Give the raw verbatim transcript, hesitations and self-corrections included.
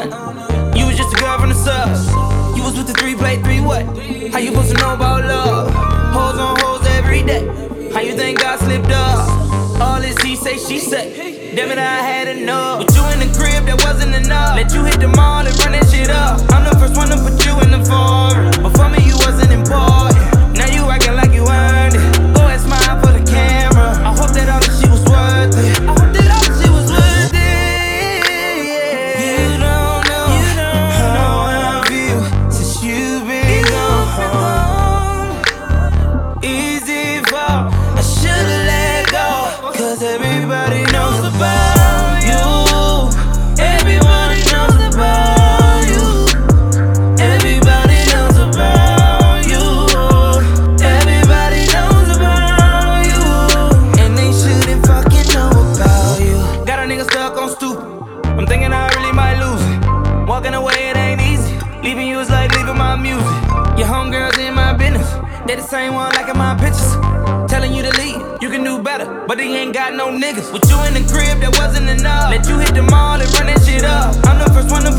You was just a girl from the subs. You was with the three play three what? How you supposed to know about love? Hoes on hoes every day. How you think God slipped up? All this he say, she say. Damn it, I had enough. With you in the crib, that wasn't enough. Let you hit the mall and run that shit up. I'm the first one to put you in the foreign. Before me, you wasn't important. Now you acting like you earned it. Go and smile for the camera. I hope that all the shit was worth it. I hope that all the shit was worth it. You don't know, you don't how I feel since you've been gone. Easy fall, I should've let go. Cause everybody knows about you. Everybody knows about you. Everybody knows about you. Everybody knows about you. And they shouldn't fucking know about you. Got a nigga stuck on stupid. I'm thinking I really might lose it. Walking away, it ain't easy. Leaving you is like leaving my music. Your homegirls in my business. They the same one liking my pictures. Telling you to leave, you can do better, but they ain't got no niggas. With you in the crib, that wasn't enough. Let you hit the mall and run that shit up. I'm the first one to